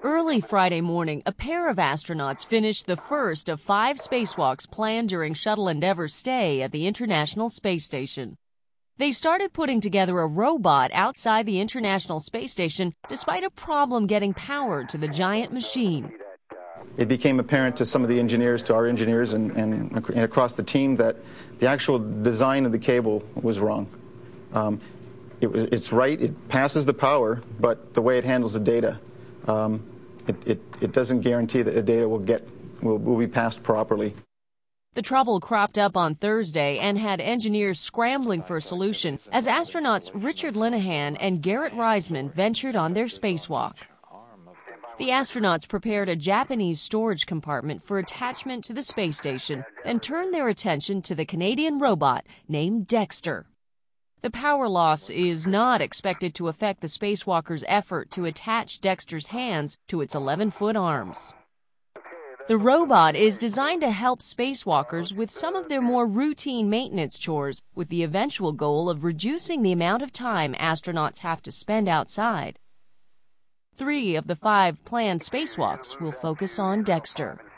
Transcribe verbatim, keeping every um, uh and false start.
Early Friday morning, a pair of astronauts finished the first of five spacewalks planned during Shuttle Endeavour's stay at the International Space Station. They started putting together a robot outside the International Space Station despite a problem getting power to the giant machine. It became apparent to some of the engineers, to our engineers and, and, and across the team, that the actual design of the cable was wrong. Um, it, it's right, it passes the power, but the way it handles the data, um, it, it, it doesn't guarantee that the data will, get, will, will be passed properly. The trouble cropped up on Thursday and had engineers scrambling for a solution as astronauts Richard Linehan and Garrett Reisman ventured on their spacewalk. The astronauts prepared a Japanese storage compartment for attachment to the space station, then turned their attention to the Canadian robot named Dexter. The power loss is not expected to affect the spacewalker's effort to attach Dexter's hands to its eleven-foot arms. The robot is designed to help spacewalkers with some of their more routine maintenance chores, with the eventual goal of reducing the amount of time astronauts have to spend outside. Three of the five planned spacewalks will focus on Dexter.